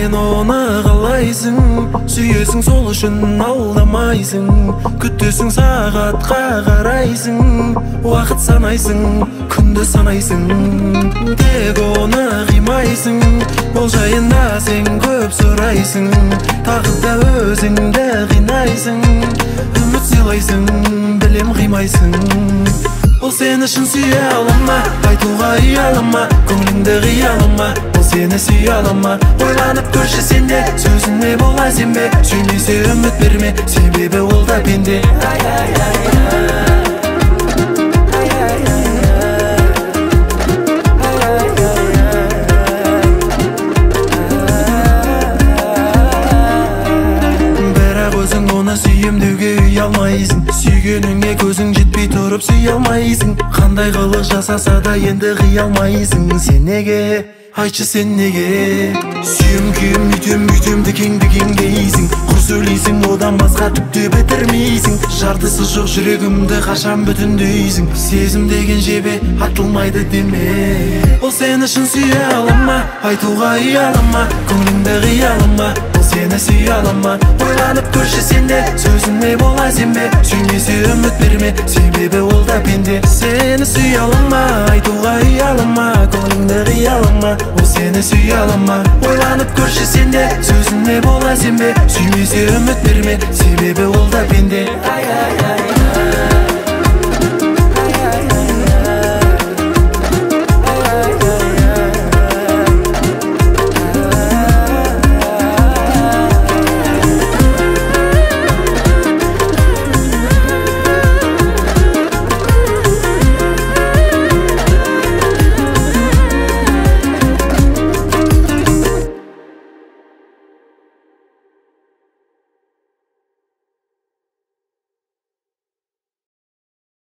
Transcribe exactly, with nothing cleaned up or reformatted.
сен оны қалайсың, сүйесің сол үшін алдамайсың, күтесің сағатқа қарайсың, уақыт санайсың, күнді санайсың, тек оны қимайсың, ол жайында сен көп сұрайсың, тағы да өзіңді қинайсың, үміт сыйлайсың, білем қимайсың. Ол сен үшін сүйе алама, айтуға ұялама, көңіліңді қиялама, ол сені сүйе алама. Ойланып көрші сенде, сөзіне бола сенбе, сүймесе үміт берме, себебі ол да пенде. Бірақ өзің оны сүйем деуге ұялмайсың, сүйгеніңе көзің жетпей тұрып сүйе алмайсың. Қандай қылық жасаса да енді қия алмайсың. Сен неге, айтшы сен неге? Сүйем күйем үйтем үйтемді кеңді кеңдейсің, құр сөйлейсің, одан басқа түкте бітірмейсің. Жартысы жоқ жүрегімді қашан бүтіндейсің, сезім деген жебе атылмайды деме. Ол сен үшін сүйе алама, айтуға ұялама, көңіліңді қиялама, ол сені сүйе алама. Ойланып көрші сенде, сөзіне бола сенбе, сүймесе үміт берме, себебі ол да пенде. Сені сүйе алама, айтуға ұялама, көңіліңді қиялама, ол сені сүйе алама. Ойланып көрші сенде, сөзіне бола сенбе, сүймесе үміт берме, себебі ол да пенде. Ай ай ай ай.